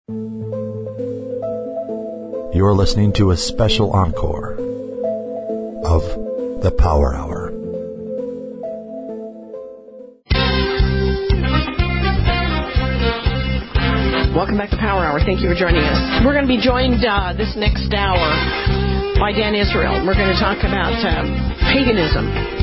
You're listening to a special encore of The Power Hour. Welcome back to Power Hour. Thank you for joining us. We're going to be joined this next hour by Dan Israel. We're going to talk about paganism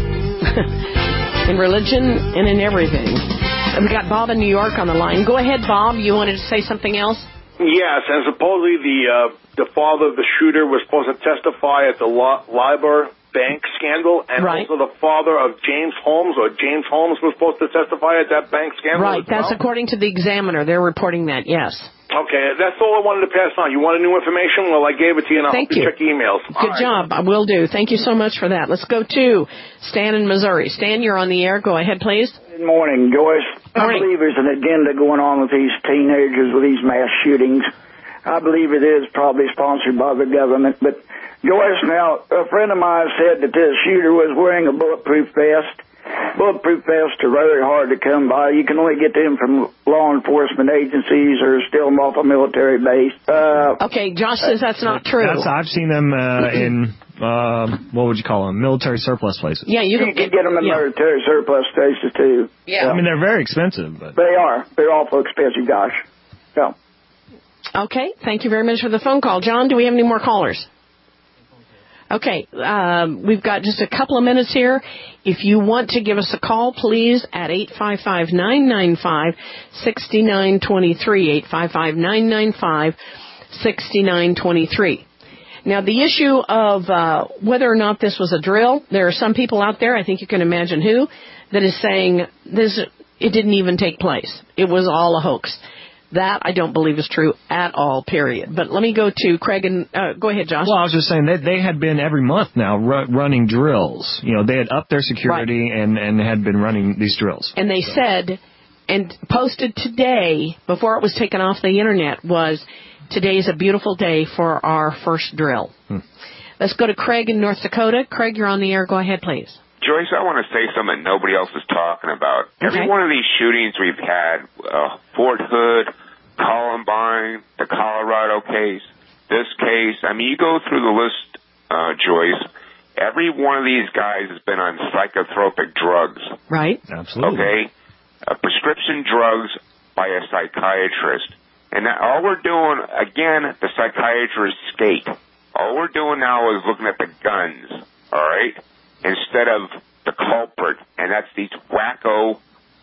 in religion and in everything. And we got Bob in New York on the line. Go ahead, Bob. You wanted to say something else? Yes, and supposedly the father of the shooter was supposed to testify at the LIBOR bank scandal, and also the father of James Holmes was supposed to testify at that bank scandal. Right, that's according to the Examiner. They're reporting that, yes. Okay, that's all I wanted to pass on. You wanted new information? Well, I gave it to you, and I'll check emails. Good job. I will do. Thank you so much for that. Let's go to Stan in Missouri. Stan, you're on the air. Go ahead, please. Good morning, Joyce. I believe there's an agenda going on with these teenagers with these mass shootings. I believe it is probably sponsored by the government. But, Joyce, now, a friend of mine said that this shooter was wearing a bulletproof vest. Bulletproof vests are very hard to come by. You can only get them from law enforcement agencies or still them off a military base. Okay, Josh says that's not true. I've seen them in, what would you call them, military surplus places. Yeah, you can get them in military surplus places, too. Yeah. I mean, they're very expensive. But they are. They're awful expensive, gosh. Yeah. Okay, thank you very much for the phone call. John, do we have any more callers? Okay, we've got just a couple of minutes here. If you want to give us a call, please, at 855-995-6923, 855-995-6923. Now, the issue of whether or not this was a drill, there are some people out there, I think you can imagine who, that is saying it didn't even take place. It was all a hoax. That I don't believe is true at all, period. But let me go to Craig and go ahead, Josh. Well, I was just saying that they had been every month now running drills. You know, they had upped their security and had been running these drills. And they said, and posted today, before it was taken off the Internet, was today is a beautiful day for our first drill. Let's go to Craig in North Dakota. Craig, you're on the air. Go ahead, please. Joyce, I want to say something nobody else is talking about. Every one of these shootings we've had, Fort Hood, Columbine, the Colorado case, this case, I mean, you go through the list, Joyce, every one of these guys has been on psychotropic drugs. Right. Absolutely. Okay? Prescription drugs by a psychiatrist. And all we're doing, again, the psychiatrists skate. All we're doing now is looking at the guns, all right? Instead of the culprit, and that's these wacko,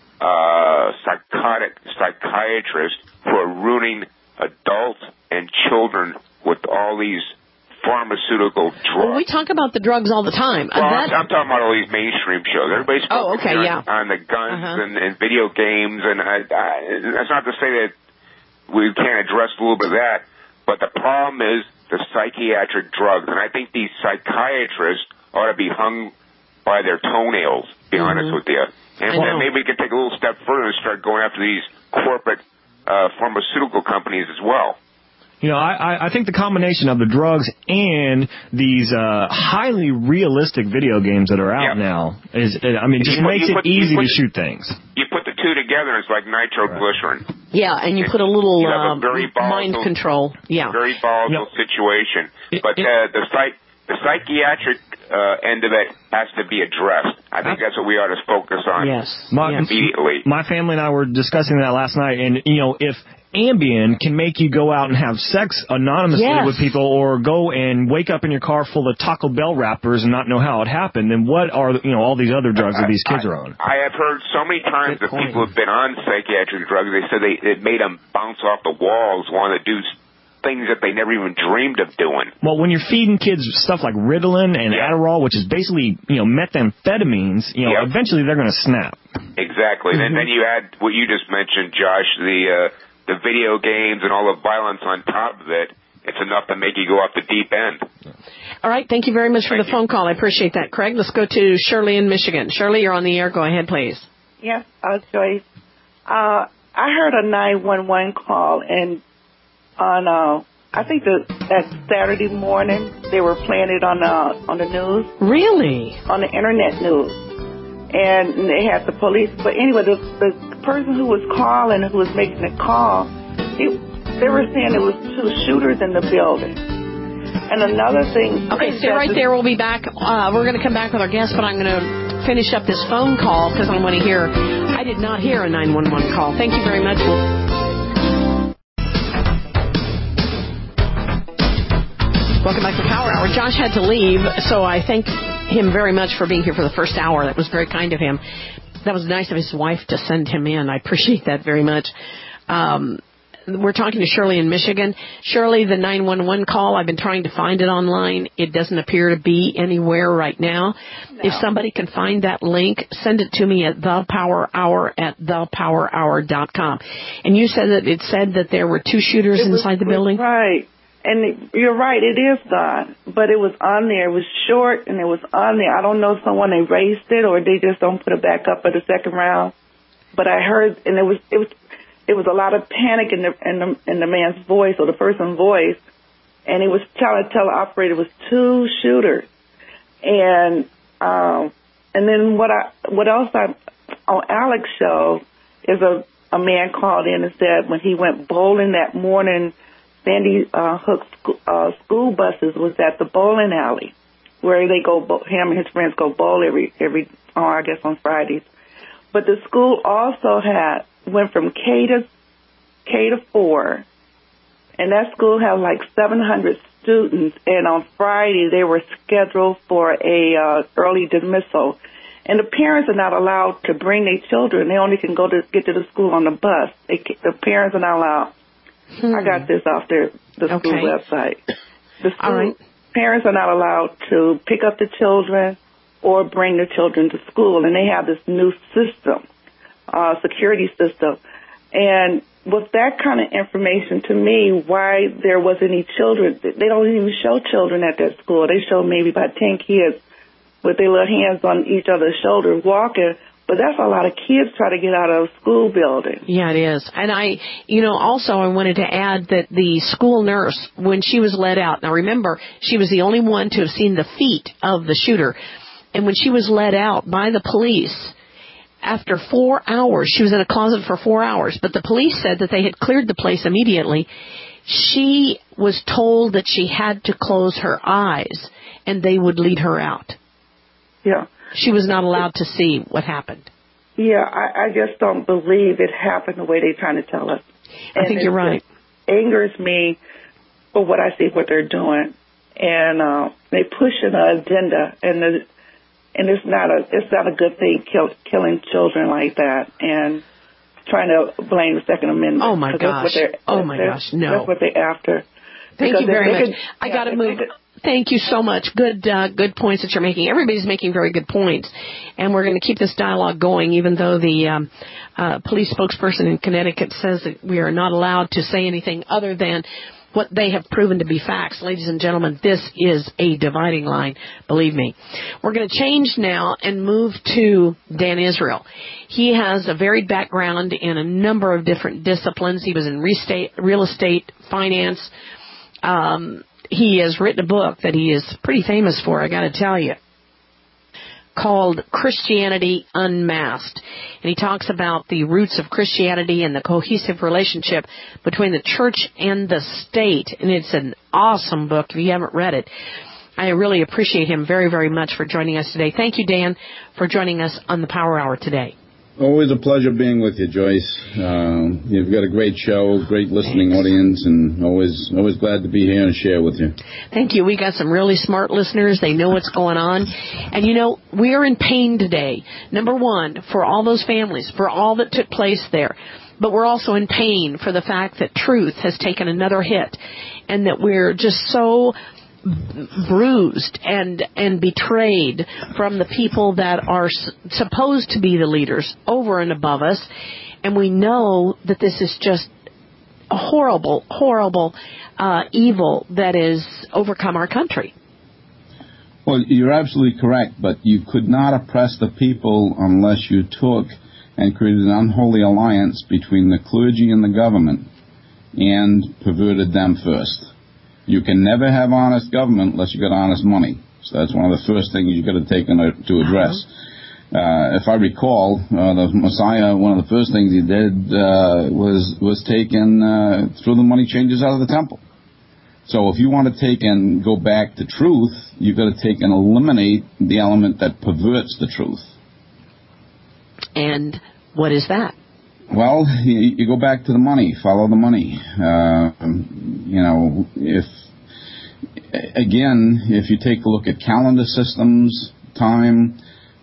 psychotic psychiatrists who are ruining adults and children with all these pharmaceutical drugs. Well, we talk about the drugs all the time. Well, I'm talking about all these mainstream shows. Everybody's focusing on the guns and video games, and that's not to say that we can't address a little bit of that, but the problem is the psychiatric drugs, and I think these psychiatrists ought to be hung by their toenails, to be honest with you. And maybe we could take a little step further and start going after these corporate pharmaceutical companies as well. You know, I think the combination of the drugs and these highly realistic video games that are out now just makes it easy to shoot things. You put the two together, it's like nitroglycerin. Yeah, and you put a little very mind control. Yeah, very volatile situation. But the psychiatric end of it has to be addressed. I think that's what we ought to focus on immediately. My family and I were discussing that last night, and, you know, if Ambien can make you go out and have sex anonymously with people or go and wake up in your car full of Taco Bell wrappers and not know how it happened, then what are, all these other drugs that these kids are on? I have heard so many times that people have been on psychiatric drugs, they said it made them bounce off the walls, want to do things that they never even dreamed of doing. Well, when you're feeding kids stuff like Ritalin and Adderall, which is basically, methamphetamines, eventually they're going to snap. Exactly. And then you add what you just mentioned, Josh, the video games and all the violence on top of it. It's enough to make you go off the deep end. All right. Thank you very much for the phone call. I appreciate that, Craig. Let's go to Shirley in Michigan. Shirley, you're on the air. Go ahead, please. Yes, Joyce. I heard a 911 call, and on I think that Saturday morning they were playing it on the news. Really? On the internet news, and they had the police. But anyway, the person who was calling, who was making the call, they were saying there was 2 shooters in the building. And another thing... Okay, stay right there. We'll be back. We're going to come back with our guest, but I'm going to finish up this phone call because I want to hear... I did not hear a 911 call. Thank you very much. Welcome back to Power Hour. Josh had to leave, so I thank him very much for being here for the first hour. That was very kind of him. That was nice of his wife to send him in. I appreciate that very much. We're talking to Shirley in Michigan. Shirley, the 911 call, I've been trying to find it online. It doesn't appear to be anywhere right now. No. If somebody can find that link, send it to me at thepowerhour@thepowerhour.com. And you said that it said that there were 2 shooters inside the building? Right. And you're right, it is gone. But it was on there. It was short, and it was on there. I don't know if someone erased it or they just don't put it back up for the second round. But I heard, and it was a lot of panic in the man's voice, or the person's voice, and he was trying to tell the operator it was 2 shooters. And then what else on Alex's show is a man called in and said when he went bowling that morning, Sandy Hook school buses was at the bowling alley where they go. Him and his friends go bowl every I guess on Fridays. But the school also went from K to 4, and that school had like 700 students. And on Friday they were scheduled for a early dismissal. And the parents are not allowed to bring their children. They only can get to the school on the bus. The parents are not allowed. I got this off the school website. The school parents are not allowed to pick up the children or bring the children to school, and they have this new system, security system. And with that kind of information, to me, why there wasn't any children? They don't even show children at that school. They show maybe about 10 kids with their little hands on each other's shoulders walking. But that's a lot of kids try to get out of a school building. Yeah, it is. And also I wanted to add that the school nurse, when she was let out, now remember, she was the only one to have seen the feet of the shooter. And when she was let out by the police, after 4 hours, she was in a closet for 4 hours, but the police said that they had cleared the place immediately. She was told that she had to close her eyes and they would lead her out. Yeah. She was not allowed to see what happened. Yeah, I just don't believe it happened the way they're trying to tell us. I think you're right. It angers me for what I see, what they're doing. And they push an agenda, and it's not a good thing killing children like that and trying to blame the Second Amendment. Oh, my gosh. Gosh, no. That's what they're after. Thank you very much. I got to move. Thank you so much. Good points that you're making. Everybody's making very good points. And we're going to keep this dialogue going, even though the police spokesperson in Connecticut says that we are not allowed to say anything other than what they have proven to be facts. Ladies and gentlemen, this is a dividing line, believe me. We're going to change now and move to Dan Israel. He has a varied background in a number of different disciplines. He was in real estate, finance. He has written a book that he is pretty famous for, I got to tell you, called Christianity Unmasked. And he talks about the roots of Christianity and the cohesive relationship between the church and the state. And it's an awesome book if you haven't read it. I really appreciate him very, very much for joining us today. Thank you, Dan, for joining us on the Power Hour today. Always a pleasure being with you, Joyce. You've got a great show, great listening audience, and always glad to be here and share with you. Thank you. We got some really smart listeners. They know what's going on. And, we are in pain today. Number one, for all those families, for all that took place there. But we're also in pain for the fact that truth has taken another hit and that we're just so bruised and betrayed from the people that are supposed to be the leaders over and above us. And we know that this is just a horrible, horrible evil that has overcome our country. Well, you're absolutely correct, but you could not oppress the people unless you took and created an unholy alliance between the clergy and the government and perverted them first. You can never have honest government unless you got honest money. So that's one of the first things you've got to take to address. If I recall, the Messiah, one of the first things he did was take and throw the money changers out of the temple. So if you want to take and go back to truth, you've got to take and eliminate the element that perverts the truth. And what is that? Well, you go back to the money, follow the money. If you take a look at calendar systems, time,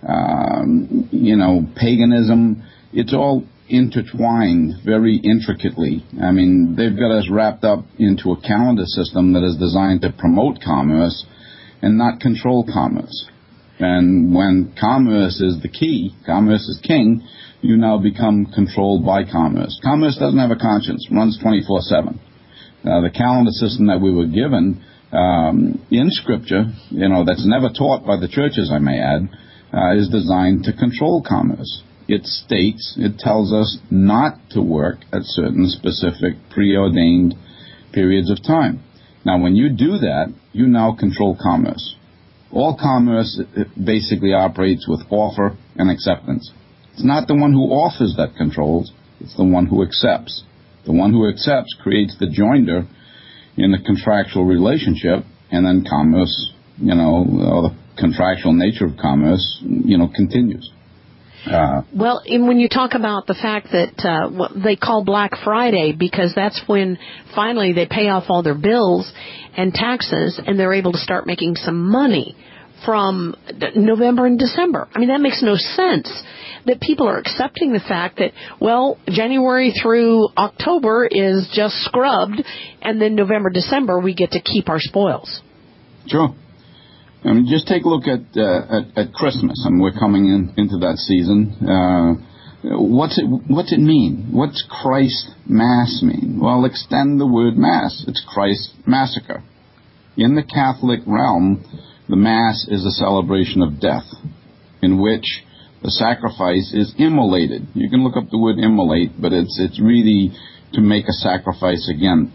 paganism, it's all intertwined very intricately. I mean, they've got us wrapped up into a calendar system that is designed to promote commerce and not control commerce. And when commerce is the key, commerce is king, you now become controlled by commerce. Commerce doesn't have a conscience, runs 24/7. The calendar system that we were given in Scripture, that's never taught by the churches, I may add, is designed to control commerce. It tells us not to work at certain specific preordained periods of time. Now, when you do that, you now control commerce. All commerce basically operates with offer and acceptance. It's not the one who offers that controls, it's the one who accepts. The one who accepts creates the joinder in the contractual relationship, and then commerce, or the contractual nature of commerce, continues. Well, and when you talk about the fact that what they call Black Friday, because that's when finally they pay off all their bills and taxes, and they're able to start making some money from November and December. I mean, that makes no sense that people are accepting the fact that, well, January through October is just scrubbed, and then November, December, we get to keep our spoils. Sure. I mean, just take a look at Christmas. I mean, we're coming into that season. What's it mean? What's Christ Mass mean? Well, extend the word Mass. It's Christ Massacre. In the Catholic realm, the Mass is a celebration of death, in which the sacrifice is immolated. You can look up the word immolate, but it's really to make a sacrifice again.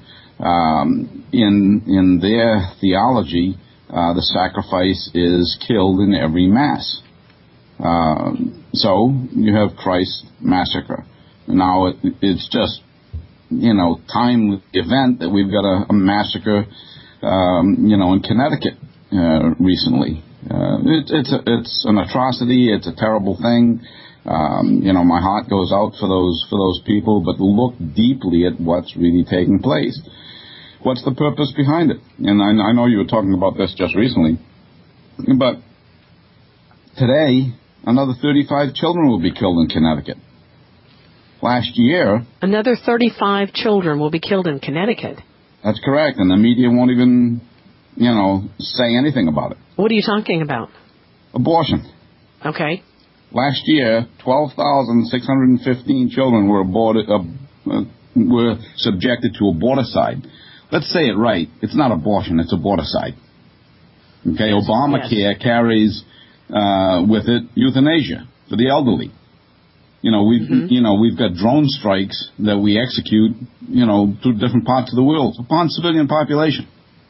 In their theology, the sacrifice is killed in every Mass. So you have Christ's Massacre. Now it's just, timely event that we've got a massacre, in Connecticut recently. It's an atrocity. It's a terrible thing. My heart goes out for those people. But look deeply at what's really taking place. What's the purpose behind it? And I know you were talking about this just recently, but today another 35 children will be killed in Connecticut. Last year, another 35 children will be killed in Connecticut. That's correct, and the media won't even, say anything about it. What are you talking about? Abortion. Okay. Last year, 12,615 children were were subjected to aborticide. Let's say it right. It's not abortion, it's aborticide. Okay, yes, Obamacare carries with it euthanasia for the elderly. We've got drone strikes that we execute, through different parts of the world upon civilian population.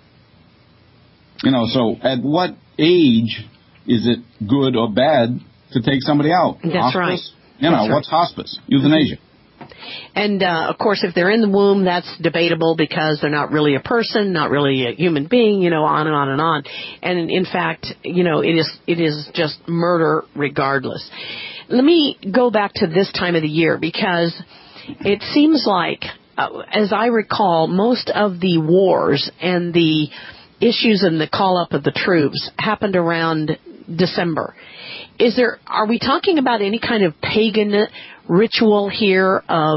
So at what age is it good or bad to take somebody out? That's hospice? right. What's hospice? Euthanasia. And, of course, if they're in the womb, that's debatable because they're not really a person, not really a human being, on and on and on. And, in fact, it is just murder regardless. Let me go back to this time of the year because it seems like, as I recall, most of the wars and the issues and the call-up of the troops happened around December. Are we talking about any kind of pagan ritual here of,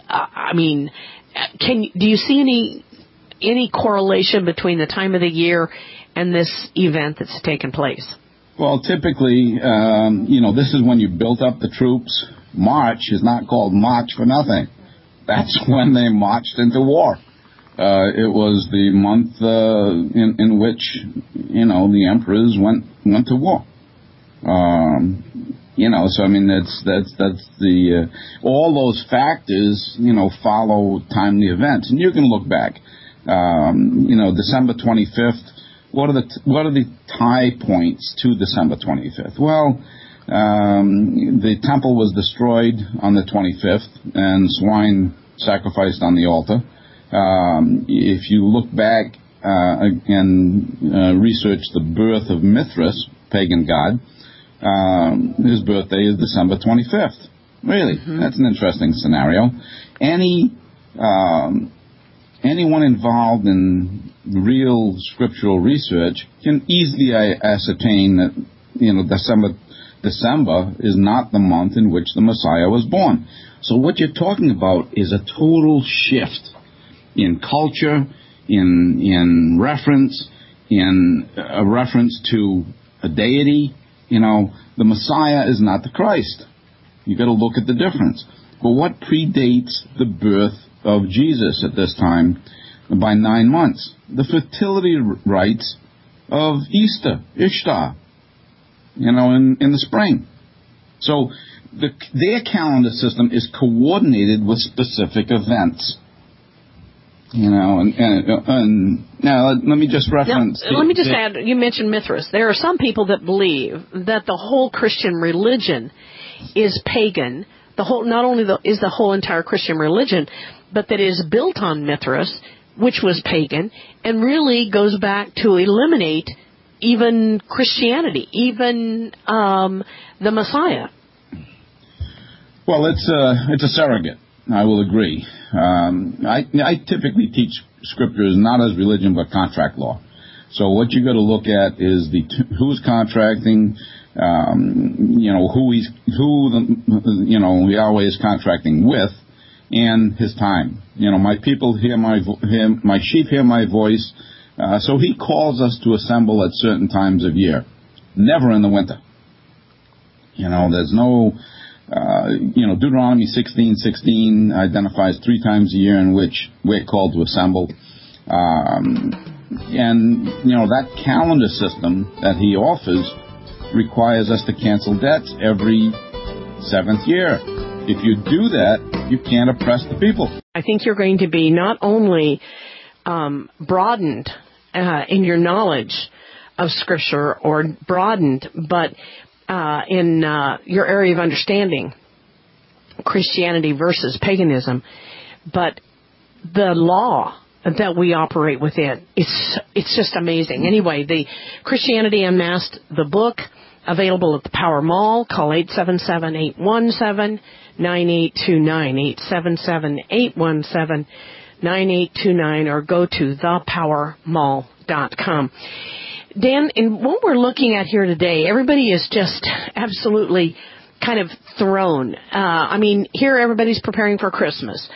do you see any correlation between the time of the year and this event that's taken place? Well, typically, this is when you built up the troops. March is not called March for nothing. That's when they marched into war. It was the month in which, the emperors went to war. That's the all those factors, follow timely events, and you can look back. December 25th. What are the tie points to December 25th? Well, The temple was destroyed on the 25th, and swine sacrificed on the altar. If you look back and research the birth of Mithras, pagan god, his birthday is December 25th. Really, that's an interesting scenario. Anyone involved in real scriptural research can easily ascertain that, December is not the month in which the Messiah was born. So what you're talking about is a total shift in culture, in reference, in a reference to a deity. The Messiah is not the Christ. You've got to look at the difference. But what predates the birth of Jesus at this time by 9 months? The fertility rites of Easter, Ishtar, in the spring. So their calendar system is coordinated with specific events. And now let me just reference. Let me just add, you mentioned Mithras. There are some people that believe that the whole Christian religion is pagan. Not only is the whole entire Christian religion, but that is built on Mithras, which was pagan, and really goes back to eliminate even Christianity, even the Messiah. Well, it's a surrogate. I will agree. I typically teach scriptures not as religion but contract law. So what you got to look at is who's contracting, who Yahweh is contracting with, and his time. My people hear my sheep hear my voice. So he calls us to assemble at certain times of year, never in the winter. There's no. Deuteronomy 16:16 identifies 3 times a year in which we're called to assemble. That calendar system that he offers requires us to cancel debts every 7th year. If you do that, you can't oppress the people. I think you're going to be not only broadened in your knowledge of Scripture, or broadened, but in your area of understanding Christianity versus paganism, but the law that we operate within, it's just amazing. Anyway, the Christianity Unmasked, the book, available at the Power Mall. Call 877-817-9829, 877-817-9829, or go to thepowermall.com. Dan, in what we're looking at here today, everybody is just absolutely kind of thrown. Here everybody's preparing for Christmas.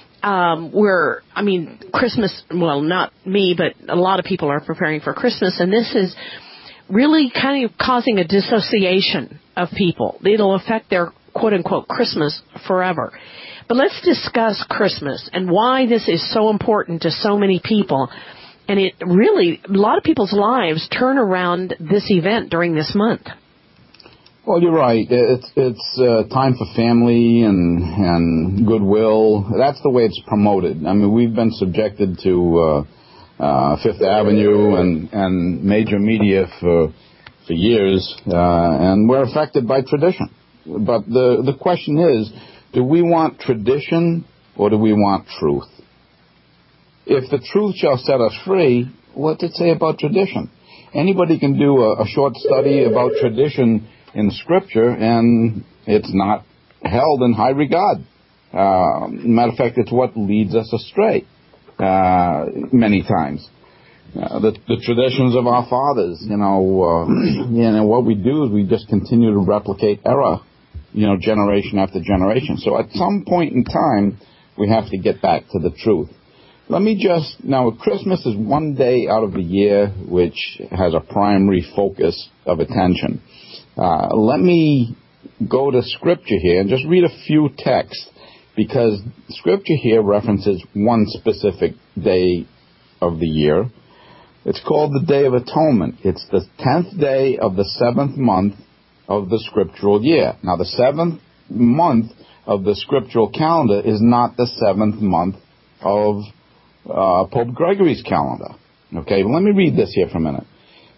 Christmas, well, not me, but a lot of people are preparing for Christmas, and this is really kind of causing a dissociation of people. It'll affect their quote-unquote Christmas forever. But let's discuss Christmas and why this is so important to so many people. And it really, a lot of people's lives turn around this event during this month. Well, you're right. It's time for family and goodwill. That's the way it's promoted. We've been subjected to Fifth Avenue and major media for years, and we're affected by tradition. But the question is, do we want tradition or do we want truth? If the truth shall set us free, what's it say about tradition? Anybody can do a short study about tradition in Scripture, and it's not held in high regard. Matter of fact, it's what leads us astray many times. The traditions of our fathers, what we do is we just continue to replicate error, generation after generation. So at some point in time, we have to get back to the truth. Now Christmas is one day out of the year which has a primary focus of attention. Let me go to Scripture here and just read a few texts, because Scripture here references one specific day of the year. It's called the Day of Atonement. It's the 10th day of the 7th month of the scriptural year. Now, the 7th month of the scriptural calendar is not the 7th month of Pope Gregory's calendar. Okay, well, let me read this here for a minute.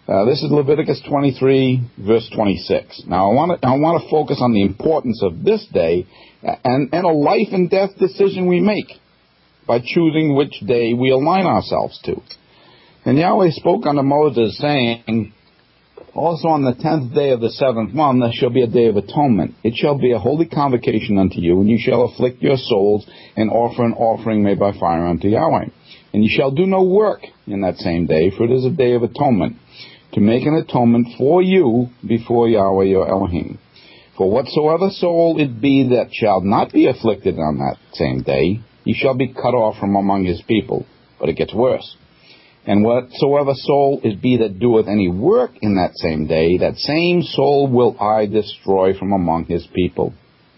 This is Leviticus 23, verse 26. Now, I want to focus on the importance of this day and a life and death decision we make by choosing which day we align ourselves to. And Yahweh spoke unto Moses, saying, also on the 10th day of the 7th month there shall be a day of atonement. It shall be a holy convocation unto you, and you shall afflict your souls and offer an offering made by fire unto Yahweh. And you shall do no work in that same day, for it is a day of atonement, to make an atonement for you before Yahweh your Elohim. For whatsoever soul it be that shall not be afflicted on that same day, he shall be cut off from among his people. But it gets worse. And whatsoever soul it be that doeth any work in that same day, that same soul will I destroy from among his people.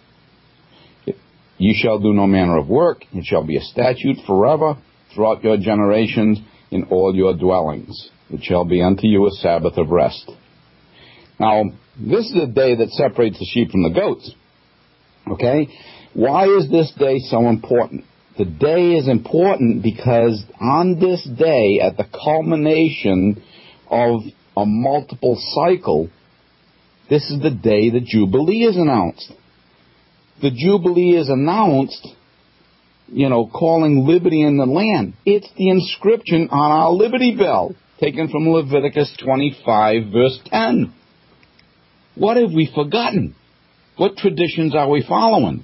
You shall do no manner of work. It shall be a statute forever throughout your generations in all your dwellings. It shall be unto you a Sabbath of rest. Now, this is a day that separates the sheep from the goats. Okay? Why is this day so important? The day is important because on this day, at the culmination of a multiple cycle, this is the day the Jubilee is announced. The Jubilee is announced, calling liberty in the land. It's the inscription on our Liberty Bell, taken from Leviticus 25, verse 10. What have we forgotten? What traditions are we following?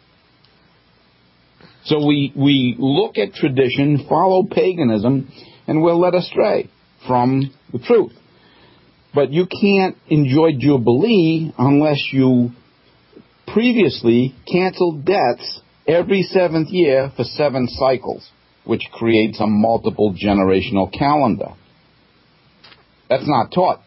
So we look at tradition, follow paganism, and we're led astray from the truth. But you can't enjoy Jubilee unless you previously canceled debts every 7th year for 7 cycles, which creates a multiple generational calendar. That's not taught.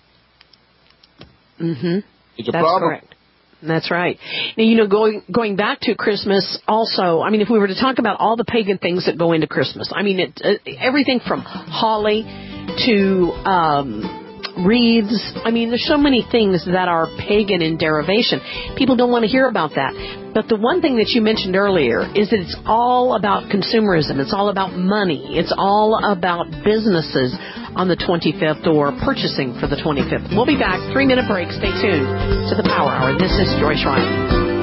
Mm-hmm. It's a That's problem. Correct. That's right. Now, going back to Christmas also, if we were to talk about all the pagan things that go into Christmas, everything from holly to wreaths. There's so many things that are pagan in derivation. People don't want to hear about that. But the one thing that you mentioned earlier is that it's all about consumerism. It's all about money. It's all about businesses on the 25th or purchasing for the 25th. We'll be back. 3-minute break. Stay tuned to the Power Hour. This is Joyce Riley.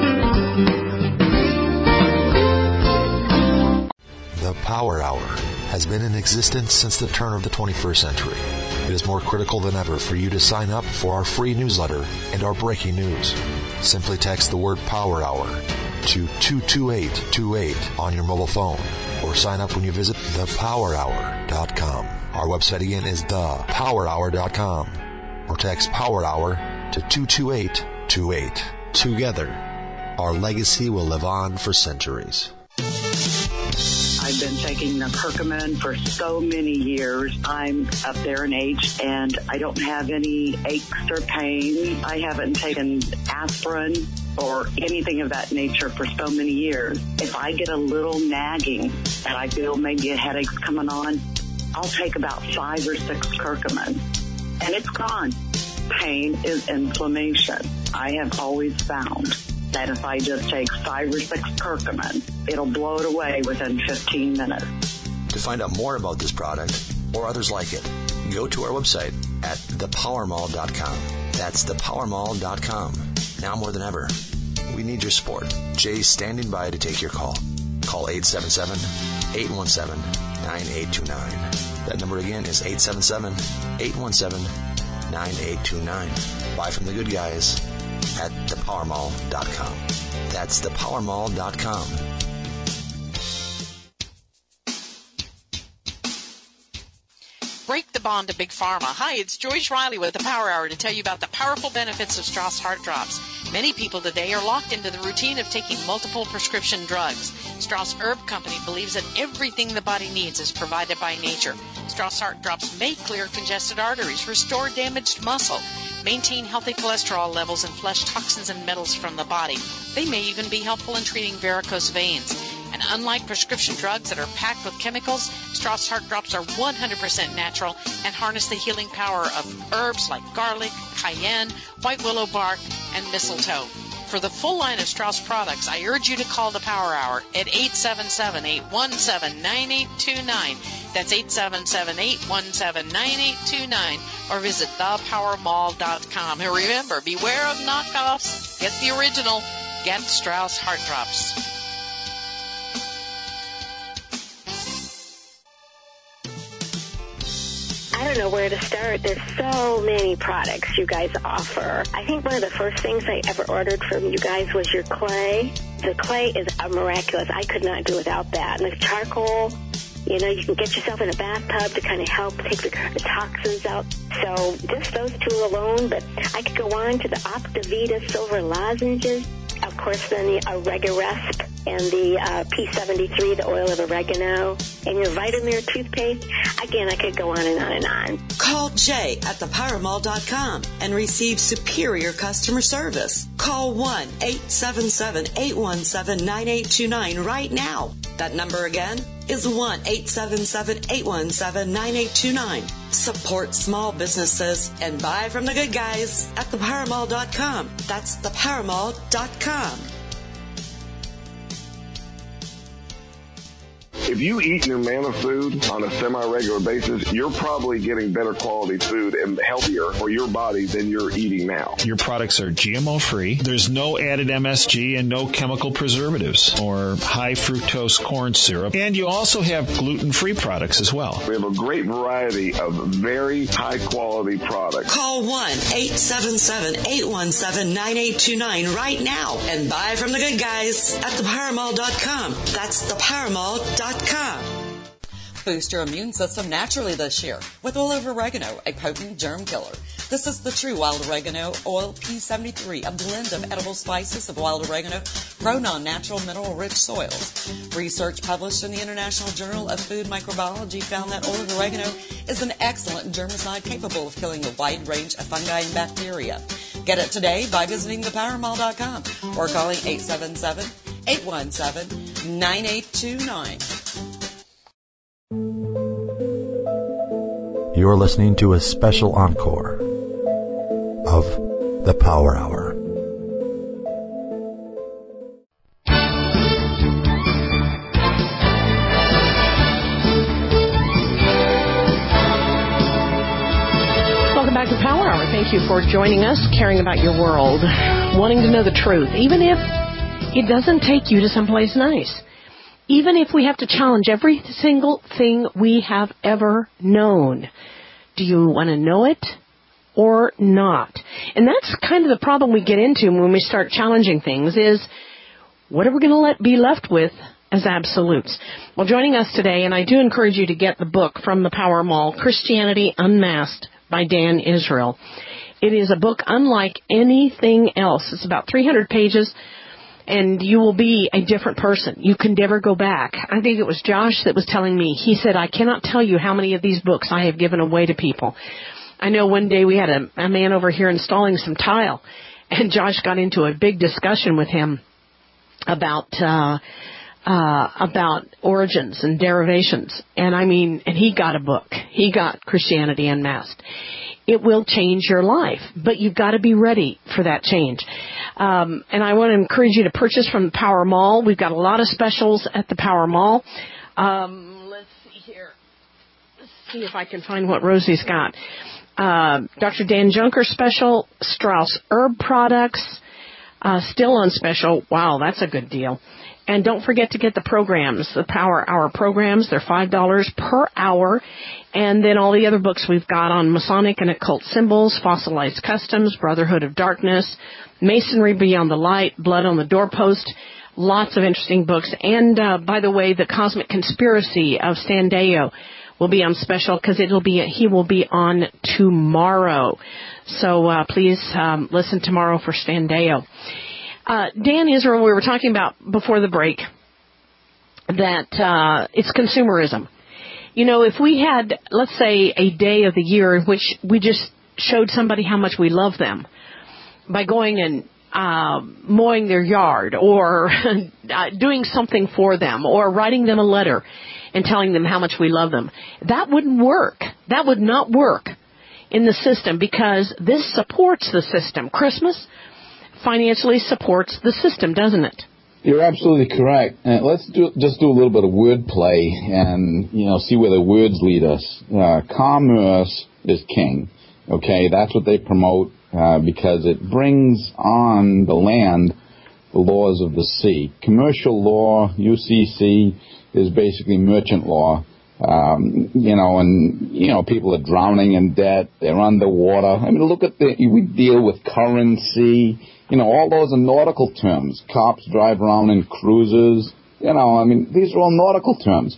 The Power Hour has been in existence since the turn of the 21st century. It is more critical than ever for you to sign up for our free newsletter and our breaking news. Simply text the word Power Hour to 22828 on your mobile phone or sign up when you visit thepowerhour.com. Our website again is thepowerhour.com or text Power Hour to 22828. Together, our legacy will live on for centuries. I've been taking the curcumin for so many years. I'm up there in age, and I don't have any aches or pain. I haven't taken aspirin or anything of that nature for so many years. If I get a little nagging and I feel maybe a headache's coming on, I'll take about 5 or 6 curcumin, and it's gone. Pain is inflammation. I have always found that if I just take 5 or 6 curcumin, it'll blow it away within 15 minutes. To find out more about this product or others like it, go to our website at thepowermall.com. That's thepowermall.com. Now more than ever, we need your support. Jay's standing by to take your call. Call 877-817-9829. That number again is 877-817-9829. Buy from the good guys at thepowermall.com. That's thepowermall.com. Break the bond to Big Pharma. Hi, it's Joyce Riley with the Power Hour to tell you about the powerful benefits of Strauss Heart Drops. Many people today are locked into the routine of taking multiple prescription drugs. Strauss Herb Company believes that everything the body needs is provided by nature. Strauss Heart Drops may clear congested arteries, restore damaged muscle, maintain healthy cholesterol levels and flush toxins and metals from the body. They may even be helpful in treating varicose veins. And unlike prescription drugs that are packed with chemicals, Strauss Heart Drops are 100% natural and harness the healing power of herbs like garlic, cayenne, white willow bark, and mistletoe. For the full line of Strauss products, I urge you to call the Power Hour at 877-817-9829. That's 877-817-9829, or visit thepowermall.com. And remember, beware of knockoffs. Get the original. Get Strauss Heart Drops. I don't know where to start. There's so many products you guys offer. I think one of the first things I ever ordered from you guys was your clay. The clay is miraculous. I could not do without that. And the charcoal, you know, you can get yourself in a bathtub to kind of help take the toxins out. So just those two alone, but I could go on to the Optivita silver lozenges. Of course, then the Oregaresp and the P73, the oil of oregano, and your Vitamir toothpaste. Again, I could go on and on and on. Call Jay at thepowermall.com and receive superior customer service. Call 1-877-817-9829 right now. That number again is 1-877-817-9829. Support small businesses and buy from the good guys at thepowermall.com. That's thepowermall.com. If you eat Numanna food on a semi-regular basis, you're probably getting better quality food and healthier for your body than you're eating now. Your products are GMO-free. There's no added MSG and no chemical preservatives or high fructose corn syrup. And you also have gluten-free products as well. We have a great variety of very high-quality products. Call 1-877-817-9829 right now and buy from the good guys at thepowermall.com. That's thepowermall.com. Boost your immune system naturally this year with oil of oregano, a potent germ killer. This is the true wild oregano oil P73, a blend of edible spices of wild oregano grown on natural mineral-rich soils. Research published in the International Journal of Food Microbiology found that oil of oregano is an excellent germicide capable of killing a wide range of fungi and bacteria. Get it today by visiting thepowermall.com or calling 877-817-9829. You're listening to a special encore of The Power Hour. Welcome back to Power Hour. Thank you for joining us, caring about your world, wanting to know the truth, even if it doesn't take you to someplace nice. Even if we have to challenge every single thing we have ever known. Do you want to know it or not? And that's kind of the problem we get into when we start challenging things is, what are we going to be left with as absolutes? Well, joining us today, and I do encourage you to get the book from the Power Mall, Christianity Unmasked by Dan Israel. It is a book unlike anything else. It's about 300 pages. And you will be a different person. You can never go back. I think it was Josh that was telling me. He said, I cannot tell you how many of these books I have given away to people. I know one day we had a man over here installing some tile, and Josh got into a big discussion with him about origins and derivations. And and he got a book. He got Christianity Unmasked. It will change your life, but you've got to be ready for that change. And I want to encourage you to purchase from the Power Mall. We've got a lot of specials at the Power Mall. Let's see here. Let's see if I can find what Rosie's got. Dr. Dan Junker special, Strauss Herb products, still on special. Wow, that's a good deal. And don't forget to get the programs, the Power Hour programs. They're $5 per hour. And then all the other books we've got on Masonic and Occult Symbols, Fossilized Customs, Brotherhood of Darkness, Masonry Beyond the Light, Blood on the Doorpost. Lots of interesting books. And, by the way, The Cosmic Conspiracy of Sandeo will be on special because he will be on tomorrow. So, please, listen tomorrow for Sandeo. Dan Israel, we were talking about before the break that it's consumerism. You know, if we had, let's say, a day of the year in which we just showed somebody how much we love them by going and mowing their yard or doing something for them or writing them a letter and telling them how much we love them, that wouldn't work. That would not work in the system because this supports the system. Christmas financially supports the system, doesn't it? You're absolutely correct. Let's just do a little bit of wordplay and, see where the words lead us. Commerce is king. Okay, that's what they promote because it brings on the land the laws of the sea. Commercial law, UCC, is basically merchant law. People are drowning in debt. They're underwater. I mean, look at we deal with currency. All those are nautical terms. Cops drive around in cruisers. These are all nautical terms.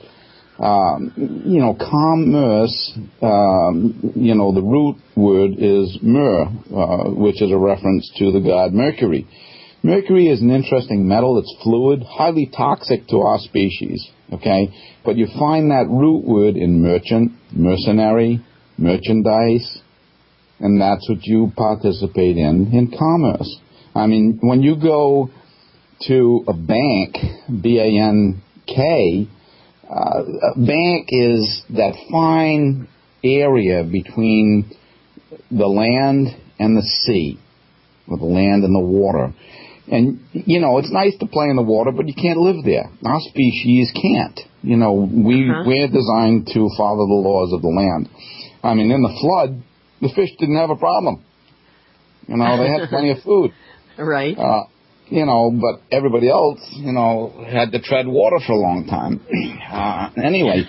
Commerce, the root word is myrrh, which is a reference to the god Mercury. Mercury is an interesting metal. It's fluid, highly toxic to our species, okay? But you find that root word in merchant, mercenary, merchandise, and that's what you participate in commerce. I mean, when you go to a bank, B-A-N-K, a bank is that fine area between the land and the sea, or the land and the water. And, it's nice to play in the water, but you can't live there. Our species can't. We're designed to follow the laws of the land. I mean, in the flood, the fish didn't have a problem. They had plenty of food. Right. But everybody else, had to tread water for a long time. Anyway.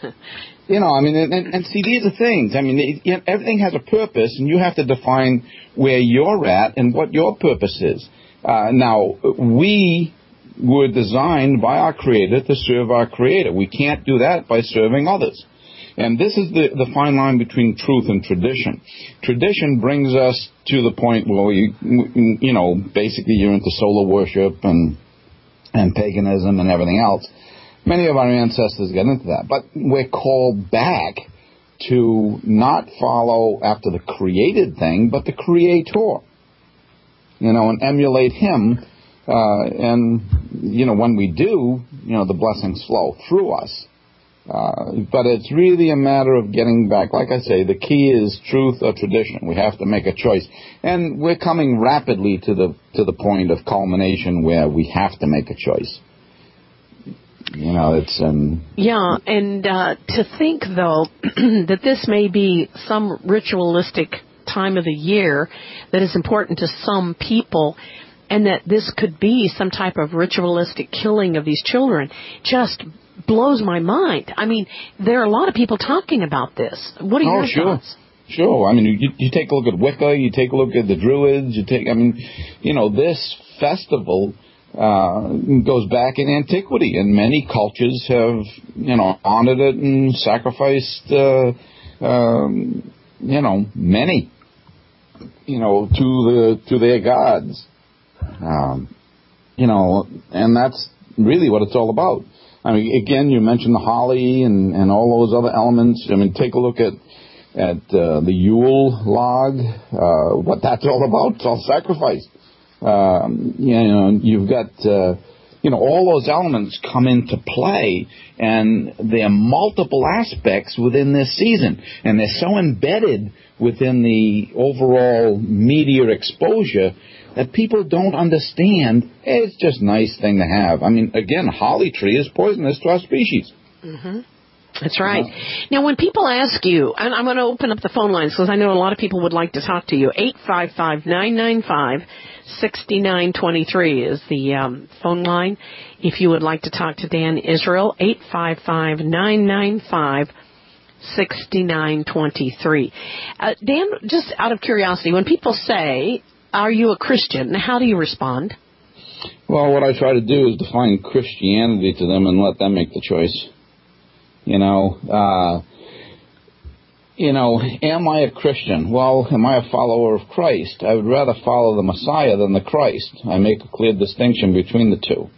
And see, these are things. Everything has a purpose, and you have to define where you're at and what your purpose is. Now, we were designed by our Creator to serve our Creator. We can't do that by serving others. And this is the fine line between truth and tradition. Tradition brings us to the point where, basically you're into solar worship and paganism and everything else. Many of our ancestors got into that. But we're called back to not follow after the created thing, but the Creator. And emulate Him. When we do, the blessings flow through us. But it's really a matter of getting back. Like I say, the key is truth or tradition. We have to make a choice. And we're coming rapidly to the point of culmination where we have to make a choice. It's... Yeah, and to think, though, that this may be some ritualistic time of the year that is important to some people, and that this could be some type of ritualistic killing of these children, just blows my mind. I mean, there are a lot of people talking about this. What are your thoughts? Sure. You take a look at Wicca, you take a look at the Druids, this festival goes back in antiquity, and many cultures have, honored it and sacrificed, many, to their gods. And that's really what it's all about. Again, you mentioned the holly and all those other elements. Take a look at the Yule log, what that's all about. It's all sacrifice. You've got, all those elements come into play, and there are multiple aspects within this season, and they're so embedded within the overall media exposure that people don't understand. Hey, it's just a nice thing to have. Again, holly tree is poisonous to our species. Mm-hmm. That's right. Now, when people ask you, and I'm going to open up the phone lines because I know a lot of people would like to talk to you. 855-995-6923 is the phone line. If you would like to talk to Dan Israel, 855-995-6923. Dan, just out of curiosity, when people say, "Are you a Christian?" how do you respond? Well, what I try to do is define Christianity to them and let them make the choice. Am I a Christian? Well, am I a follower of Christ? I would rather follow the Messiah than the Christ. I make a clear distinction between the two.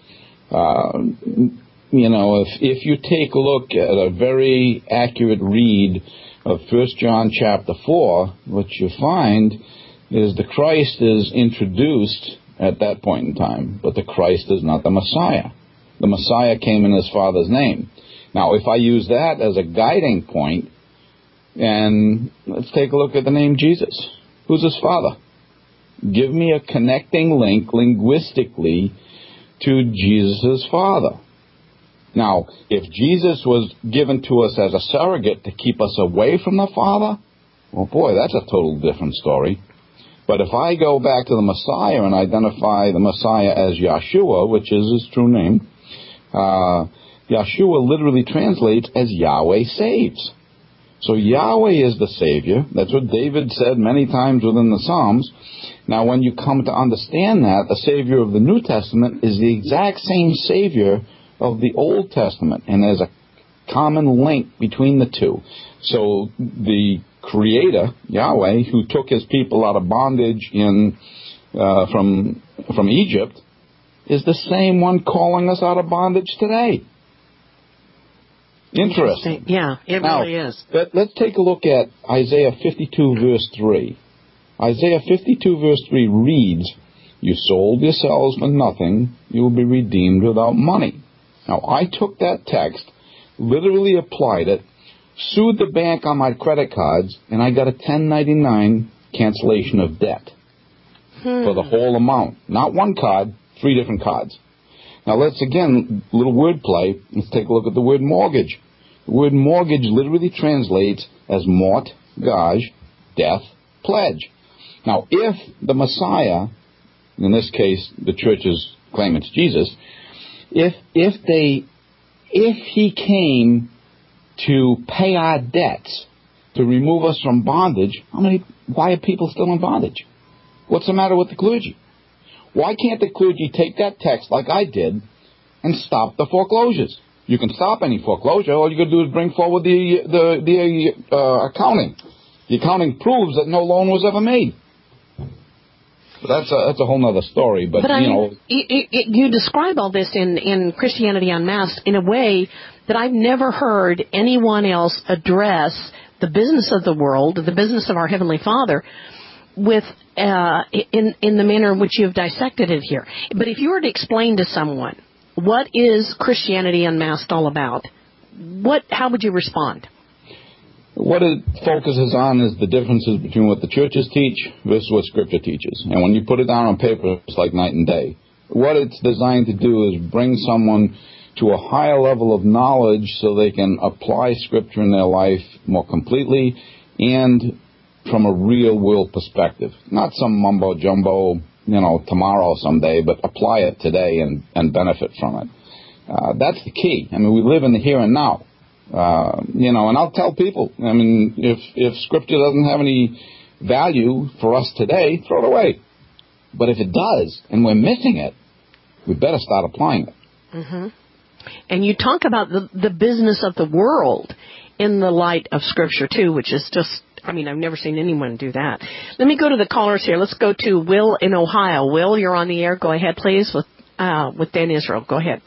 If you take a look at a very accurate read of 1 John chapter 4, what you find is the Christ is introduced at that point in time, but the Christ is not the Messiah. The Messiah came in His Father's name. Now, if I use that as a guiding point, and let's take a look at the name Jesus. Who's His Father? Give me a connecting link linguistically to Jesus' Father. Now, if Jesus was given to us as a surrogate to keep us away from the Father, well, boy, that's a total different story. But if I go back to the Messiah and identify the Messiah as Yeshua, which is his true name, Yeshua literally translates as Yahweh saves. So Yahweh is the Savior. That's what David said many times within the Psalms. Now, when you come to understand that, the Savior of the New Testament is the exact same Savior of the Old Testament, and there's a common link between the two. So the Creator, Yahweh, who took his people out of bondage from Egypt, is the same one calling us out of bondage today. Interesting. Yeah, it really is. Let's take a look at Isaiah 52, verse 3. Isaiah 52, verse 3 reads, "You sold yourselves for nothing, you will be redeemed without money." Now, I took that text, literally applied it, sued the bank on my credit cards, and I got a 1099 cancellation of debt for the whole amount. Not one card, 3 different cards. Now, let's, again, a little wordplay. Let's take a look at the word mortgage. The word mortgage literally translates as mort, gage, death, pledge. Now, if the Messiah, in this case, the churches claim it's Jesus, if he came to pay our debts, to remove us from bondage, why are people still in bondage? What's the matter with the clergy? Why can't the clergy take that text like I did and stop the foreclosures? You can stop any foreclosure. All you got to do is bring forward the accounting. The accounting proves that no loan was ever made. That's a whole other story. But you know, you describe all this in Christianity Unmasked in a way that I've never heard anyone else address the business of the world, the business of our Heavenly Father, with in the manner in which you have dissected it here. But if you were to explain to someone what is Christianity Unmasked all about, how would you respond? What it focuses on is the differences between what the churches teach versus what Scripture teaches. And when you put it down on paper, it's like night and day. What it's designed to do is bring someone to a higher level of knowledge so they can apply Scripture in their life more completely and from a real-world perspective. Not some mumbo-jumbo, tomorrow someday, but apply it today and benefit from it. That's the key. I mean, we live in the here and now. And I'll tell people, if Scripture doesn't have any value for us today, throw it away. But if it does, and we're missing it, we better start applying it. Mm-hmm. And you talk about the business of the world in the light of Scripture, too, which is just, I've never seen anyone do that. Let me go to the callers here. Let's go to Will in Ohio. Will, you're on the air. Go ahead, please, with Dan Israel. Go ahead.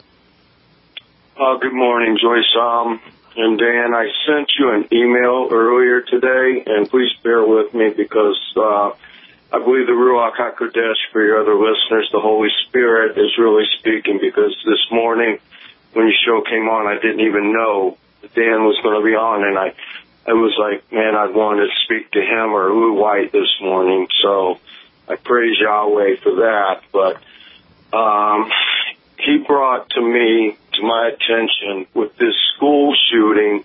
Good morning, Joyce. And Dan, I sent you an email earlier today, and please bear with me because I believe the Ruach HaKodesh, for your other listeners, the Holy Spirit is really speaking, because this morning when your show came on, I didn't even know that Dan was going to be on, and I was like, man, I wanted to speak to him or Lou White this morning, so I praise Yahweh for that. But he brought to my attention with this school shooting.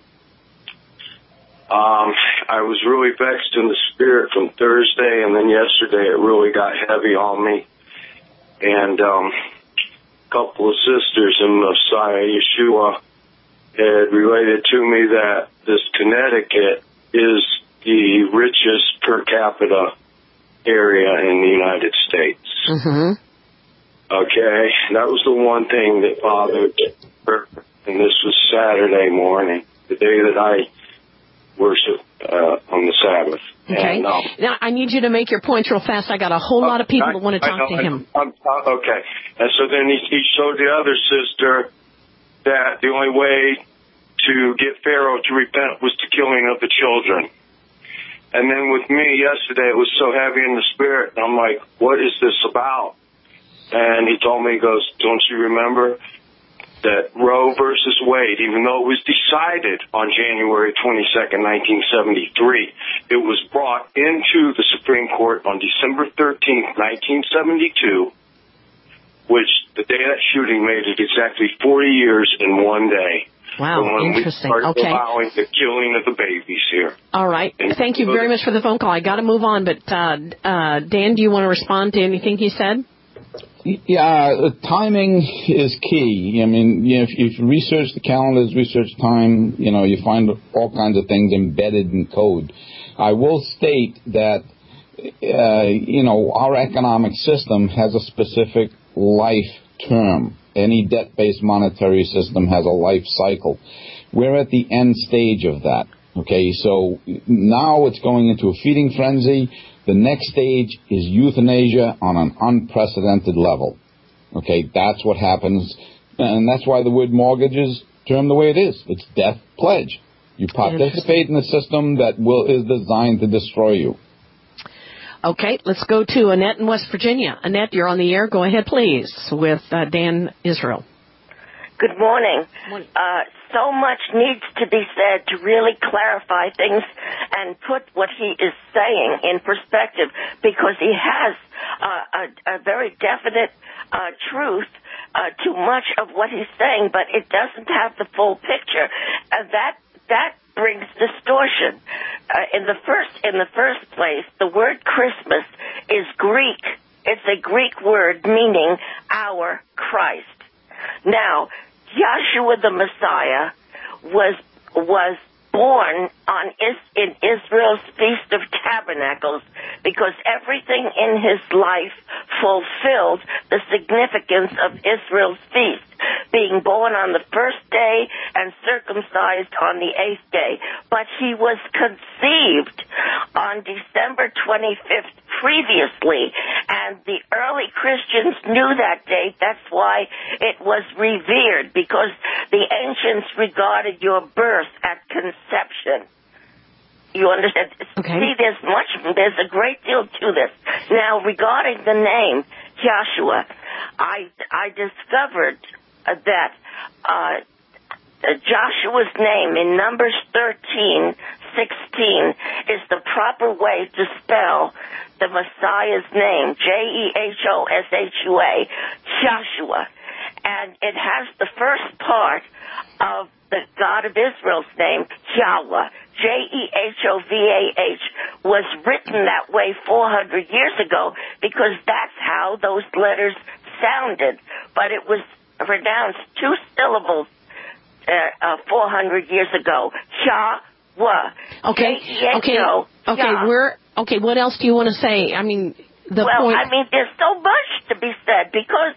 I was really vexed in the spirit from Thursday, and then yesterday it really got heavy on me. And a couple of sisters in Messiah Yeshua had related to me that this Connecticut is the richest per capita area in the United States. Mm-hmm. Okay, that was the one thing that bothered her, and this was Saturday morning, the day that I worship on the Sabbath. Okay. And, now, I need you to make your points real fast. I got a whole lot of people that want to talk to him. Okay. And so then he showed the other sister that the only way to get Pharaoh to repent was the killing of the children. And then with me yesterday, it was so heavy in the spirit, and I'm like, what is this about? And he told me, he goes, don't you remember that Roe versus Wade, even though it was decided on January 22nd, 1973, it was brought into the Supreme Court on December 13th, 1972, which the day of that shooting made it exactly 40 years in one day. Wow, interesting. We started allowing the killing of the babies here. All right. Thank you very much for the phone call. I got to move on, but Dan, do you want to respond to anything he said? Yeah, timing is key. I mean, if you research the calendars, research time, you find all kinds of things embedded in code. I will state that, our economic system has a specific life term. Any debt-based monetary system has a life cycle. We're at the end stage of that. Okay, so now it's going into a feeding frenzy. The next stage is euthanasia on an unprecedented level. Okay, that's what happens, and that's why the word mortgage is termed the way it is. It's death pledge. You participate in a system that is designed to destroy you. Okay, let's go to Annette in West Virginia. Annette, you're on the air. Go ahead, please, with Dan Israel. Good morning. So much needs to be said to really clarify things and put what he is saying in perspective, because he has a very definite truth to much of what he's saying, but it doesn't have the full picture. That brings distortion. In the first place, the word Christmas is Greek. It's a Greek word meaning our Christ. Now, Yahshua the Messiah was born in Israel's Feast of Tabernacles because everything in his life fulfilled the significance of Israel's feast, being born on the first day and circumcised on the 8th day. But he was conceived on December 25th previously, and the early Christians knew that date. That's why it was revered, because the ancients regarded your birth at conception. You understand? Okay. See, there's a great deal to this. Now, regarding the name Yahshua, I discovered that Joshua's name in Numbers 13:16 is the proper way to spell the Messiah's name, Jehoshua, Joshua. And it has the first part of the God of Israel's name, Yahweh. Jehovah was written that way 400 years ago because that's how those letters sounded. But it was pronounced two syllables 400 years ago. Yahweh. Okay. What else do you want to say? I mean, point. I mean, there's so much to be said because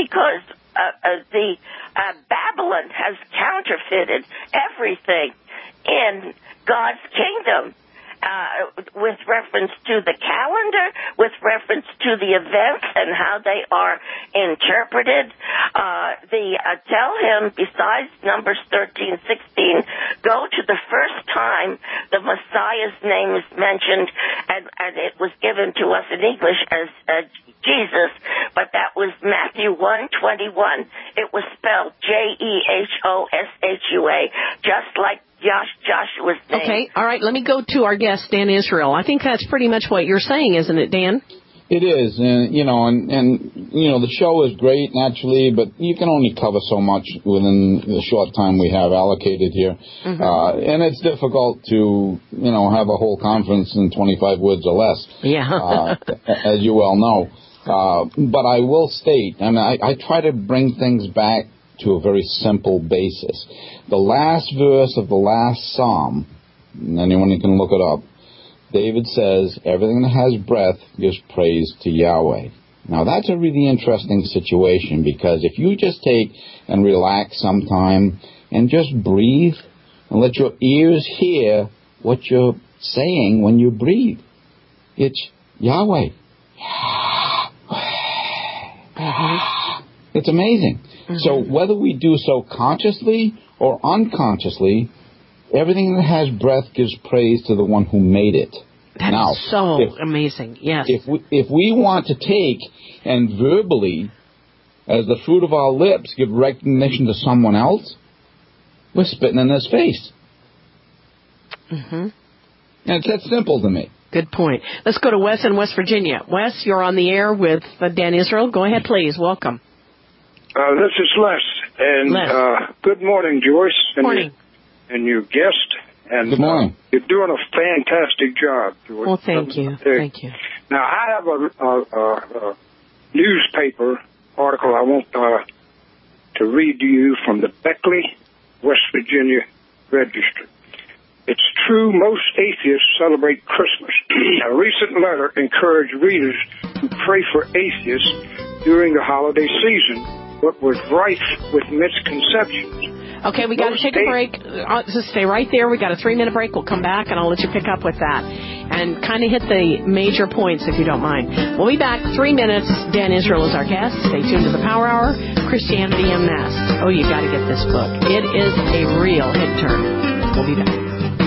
Babylon has counterfeited everything in God's kingdom. With reference to the calendar, with reference to the events and how they are interpreted. Tell him, besides Numbers 13:16, go to the first time the Messiah's name is mentioned, and it was given to us in English as Jesus, but that was Matthew 1:21. It was spelled Jehoshua, just like Joshua's name. Okay, all right, let me go to our guest, Dan Israel. I think that's pretty much what you're saying, isn't it, Dan? It is, and the show is great, naturally, but you can only cover so much within the short time we have allocated here. Mm-hmm. And it's difficult to, have a whole conference in 25 words or less. Yeah. As you well know. But I will state, I try to bring things back to a very simple basis. The last verse of the last Psalm, anyone can look it up, David says, everything that has breath gives praise to Yahweh. Now, that's a really interesting situation, because if you just take and relax sometime and just breathe and let your ears hear what you're saying when you breathe, it's Yahweh. It's amazing. Mm-hmm. So whether we do so consciously or unconsciously, everything that has breath gives praise to the one who made it. That's so amazing, yes. If we want to take and verbally, as the fruit of our lips, give recognition to someone else, we're spitting in his face. Mm-hmm. And it's that simple to me. Good point. Let's go to Wes in West Virginia. Wes, you're on the air with Dan Israel. Go ahead, please. Welcome. This is Les. And good morning, Joyce. Morning. And your guest. And good morning. You're doing a fantastic job, Joyce. Well, thank you. Thank you. Now, I have a newspaper article I want to read to you from the Beckley, West Virginia Register. It's true most atheists celebrate Christmas. A recent letter encouraged readers to pray for atheists during the holiday season, but was rife with misconceptions. Okay, we got to take a break. Just stay right there. We got a 3-minute break. We'll come back, and I'll let you pick up with that and kind of hit the major points, if you don't mind. We'll be back 3 minutes. Dan Israel is our guest. Stay tuned to the Power Hour, Christianity Unmasked. Oh, you got to get this book. It is a real hit turn. We'll be back.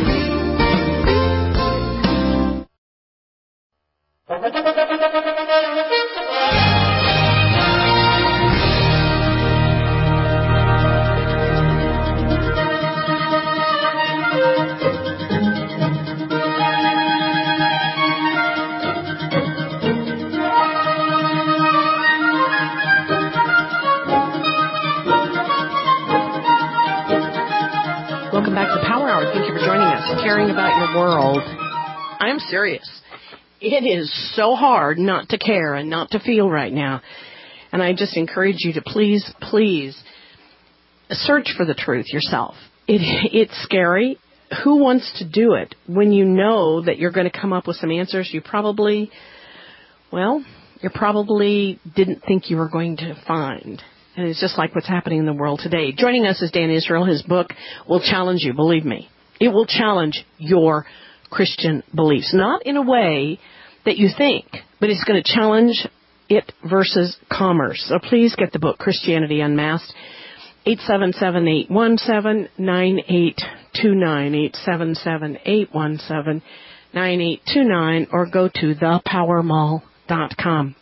Welcome back to the Power Hour. Thank you for joining us. Caring about your world. I'm serious. It is so hard not to care and not to feel right now. And I just encourage you to please search for the truth yourself. It's scary. Who wants to do it when you know that you're going to come up with some answers you probably didn't think you were going to find. And it's just like what's happening in the world today. Joining us is Dan Israel. His book will challenge you, believe me. It will challenge your Christian beliefs. Not in a way that you think, but it's going to challenge it versus commerce. So please get the book, Christianity Unmasked. 877-817-9829, 877-817-9829, or go to thepowermall.com.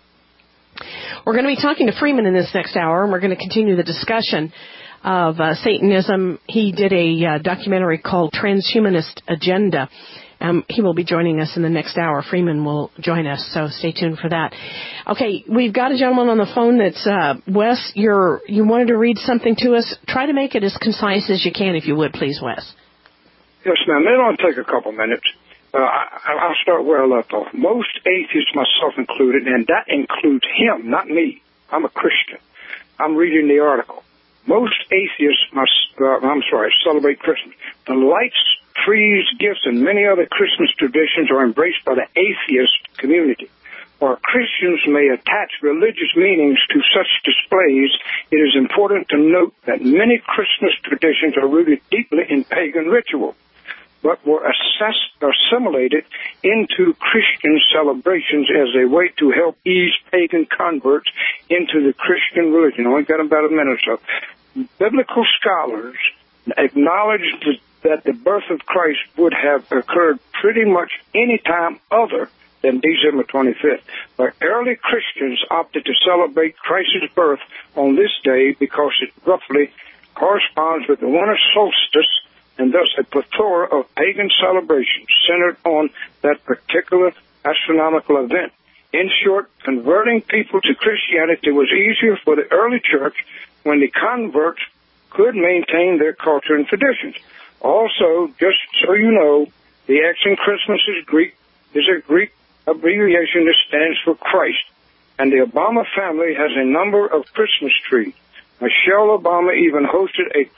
We're going to be talking to Freeman in this next hour, and we're going to continue the discussion of Satanism. He did a documentary called Transhumanist Agenda. He will be joining us in the next hour. Freeman will join us, so stay tuned for that. Okay, we've got a gentleman on the phone that's, Wes, you wanted to read something to us. Try to make it as concise as you can, if you would, please, Wes. Yes, ma'am. It'll take a couple minutes. I'll start where I left off. Most atheists, myself included, and that includes him, not me. I'm a Christian. I'm reading the article. Most atheists celebrate Christmas. The lights, trees, gifts, and many other Christmas traditions are embraced by the atheist community. While Christians may attach religious meanings to such displays, it is important to note that many Christmas traditions are rooted deeply in pagan ritual, but were assimilated into Christian celebrations as a way to help ease pagan converts into the Christian religion. I only got about a minute or so. Biblical scholars acknowledge that the birth of Christ would have occurred pretty much any time other than December 25th. But early Christians opted to celebrate Christ's birth on this day because it roughly corresponds with the winter solstice, and thus a plethora of pagan celebrations centered on that particular astronomical event. In short, converting people to Christianity was easier for the early church when the converts could maintain their culture and traditions. Also, just so you know, the X in Christmas is a Greek abbreviation that stands for Christ, and the Obama family has a number of Christmas trees. Michelle Obama even hosted a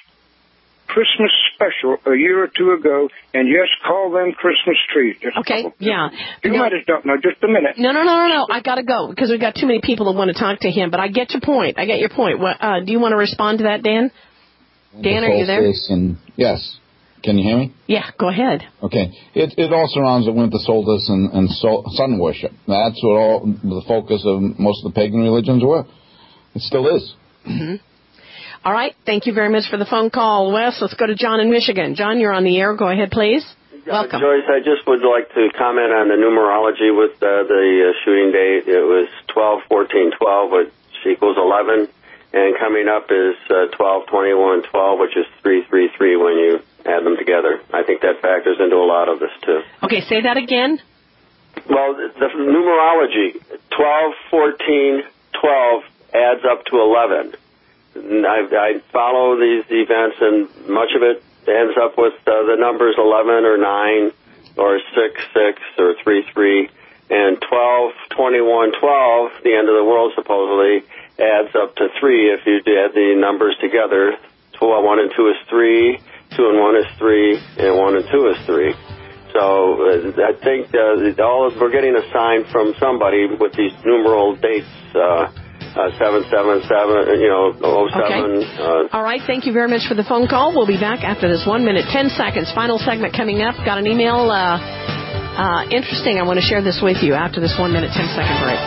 Christmas special a year or two ago, and yes, call them Christmas trees. Okay, yeah. You might have done, just a minute. No. I got to go because we've got too many people that want to talk to him, but I get your point. Do you want to respond to that, Dan? Dan, are you there? Yes. Can you hear me? Yeah, go ahead. Okay. It all surrounds the winter solstice and sun worship. That's what all the focus of most of the pagan religions were. It still is. Mm-hmm. All right. Thank you very much for the phone call, Wes. Let's go to John in Michigan. John, you're on the air. Go ahead, please. Welcome. Joyce, I just would like to comment on the numerology with the shooting date. It was 12-14-12, which equals 11. And coming up is 12-21-12, which is 333 when you add them together. I think that factors into a lot of this, too. Okay, say that again. Well, the numerology, 12-14-12 adds up to 11. I follow these events, and much of it ends up with the numbers 11 or 9 or 6, 6 or 3, 3. And 12, 21, 12, the end of the world supposedly, adds up to 3 if you add the numbers together. 1 and 2 is 3, 2 and 1 is 3, and 1 and 2 is 3. So I think we're getting a sign from somebody with these numeral dates, 777, 07. Okay. All right, thank you very much for the phone call. We'll be back after this 1 minute, 10 seconds. Final segment coming up. Got an email. Interesting. I want to share this with you after this 1 minute, 10-second break.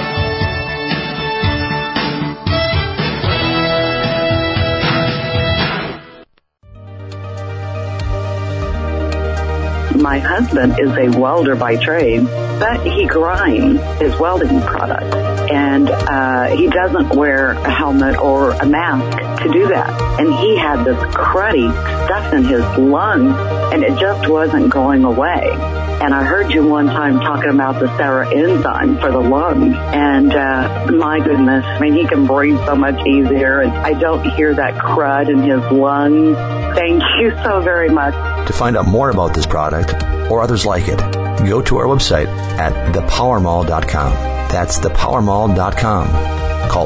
My husband is a welder by trade, but he grinds his welding products. And he doesn't wear a helmet or a mask to do that. And he had this cruddy stuff in his lungs, and it just wasn't going away. And I heard you one time talking about the Sarah enzyme for the lungs. And my goodness, I mean, he can breathe so much easier, and I don't hear that crud in his lungs. Thank you so very much. To find out more about this product or others like it, go to our website at thepowermall.com. That's thepowermall.com. Call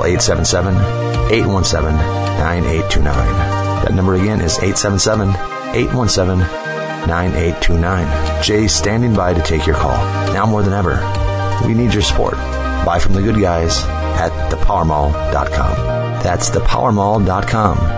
877-817-9829. That number again is 877-817-9829. Jay's standing by to take your call. Now more than ever, we need your support. Buy from the good guys at thepowermall.com. That's thepowermall.com.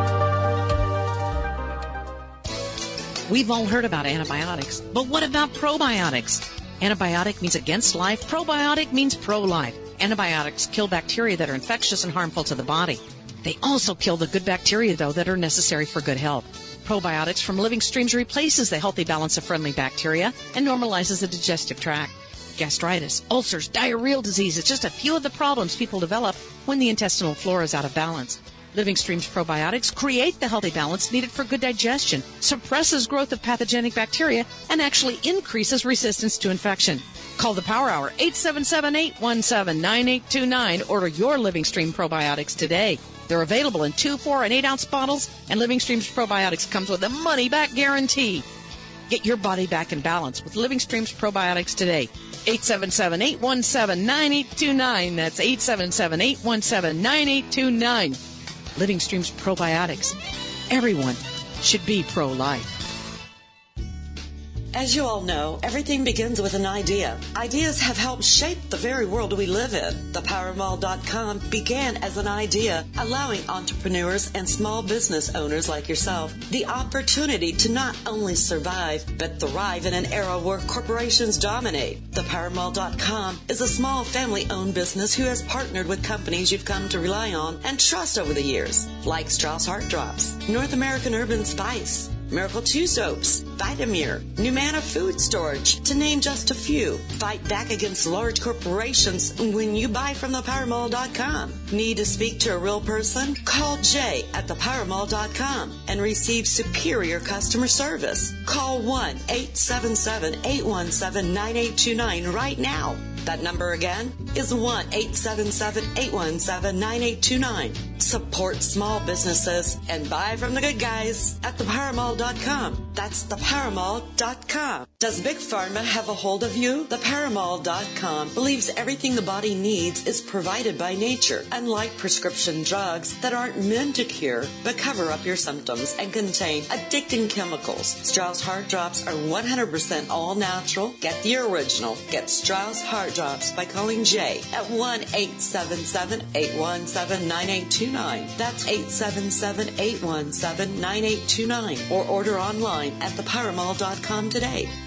We've all heard about antibiotics, but what about probiotics? Antibiotic means against life. Probiotic means pro-life. Antibiotics kill bacteria that are infectious and harmful to the body. They also kill the good bacteria, though, that are necessary for good health. Probiotics from Living Streams replaces the healthy balance of friendly bacteria and normalizes the digestive tract. Gastritis, ulcers, diarrheal disease, it's just a few of the problems people develop when the intestinal flora is out of balance. Living Streams probiotics create the healthy balance needed for good digestion, suppresses growth of pathogenic bacteria, and actually increases resistance to infection. Call the Power Hour, 877-817-9829. Order your Living Stream probiotics today. They're available in 2, 4, and 8-ounce bottles, and Living Streams probiotics comes with a money-back guarantee. Get your body back in balance with Living Streams probiotics today. 877-817-9829. That's 877-817-9829. Living Streams probiotics. Everyone should be pro-life. As you all know, everything begins with an idea. Ideas have helped shape the very world we live in. ThePowerMall.com began as an idea, allowing entrepreneurs and small business owners like yourself the opportunity to not only survive, but thrive in an era where corporations dominate. ThePowerMall.com is a small family-owned business who has partnered with companies you've come to rely on and trust over the years, like Strauss Heart Drops, North American Urban Spice, Miracle 2 Soaps, Vitamir, Numana Food Storage, to name just a few. Fight back against large corporations when you buy from thepowermall.com. Need to speak to a real person? Call Jay at thepowermall.com and receive superior customer service. Call 1-877-817-9829 right now. That number again is 1-877-817-9829. Support small businesses and buy from the good guys at thepowermall.com. That's thepowermall.com. Does Big Pharma have a hold of you? Thepowermall.com believes everything the body needs is provided by nature, unlike prescription drugs that aren't meant to cure but cover up your symptoms and contain addicting chemicals. Strauss Heart Drops are 100% all natural. Get the original. Get Strauss Heart Drops by calling Jay at 1-877-817-9829. That's 877-817-9829. Or order online at thepowermall.com today.